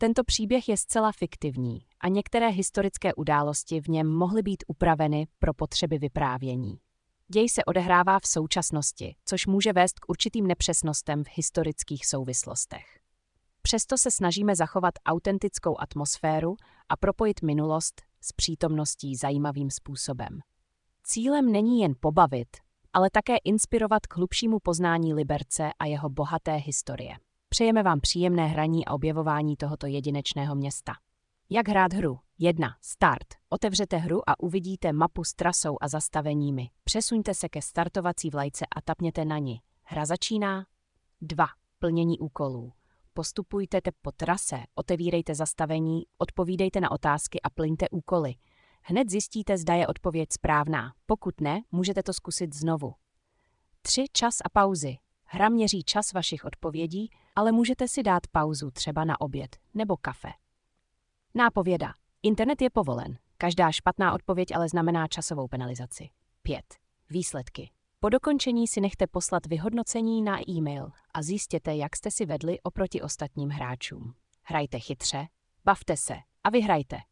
Tento příběh je zcela fiktivní a některé historické události v něm mohly být upraveny pro potřeby vyprávění. Děj se odehrává v současnosti, což může vést k určitým nepřesnostem v historických souvislostech. Přesto se snažíme zachovat autentickou atmosféru a propojit minulost s přítomností zajímavým způsobem. Cílem není jen pobavit, ale také inspirovat k hlubšímu poznání Liberce a jeho bohaté historie. Přejeme vám příjemné hraní a objevování tohoto jedinečného města. Jak hrát hru? 1. Start. Otevřete hru a uvidíte mapu s trasou a zastaveními. Přesuňte se ke startovací vlajce a tapněte na ni. Hra začíná. 2. Plnění úkolů. Postupujte po trase, otevírejte zastavení, odpovídejte na otázky a plňte úkoly. Hned zjistíte, zda je odpověď správná. Pokud ne, můžete to zkusit znovu. 3. Čas a pauzy. Hra měří čas vašich odpovědí, ale můžete si dát pauzu třeba na oběd nebo kafe. Nápověda. Internet je povolen. Každá špatná odpověď ale znamená časovou penalizaci. 5. Výsledky. Po dokončení si nechte poslat vyhodnocení na e-mail a zjistěte, jak jste si vedli oproti ostatním hráčům. Hrajte chytře, bavte se a vyhrajte.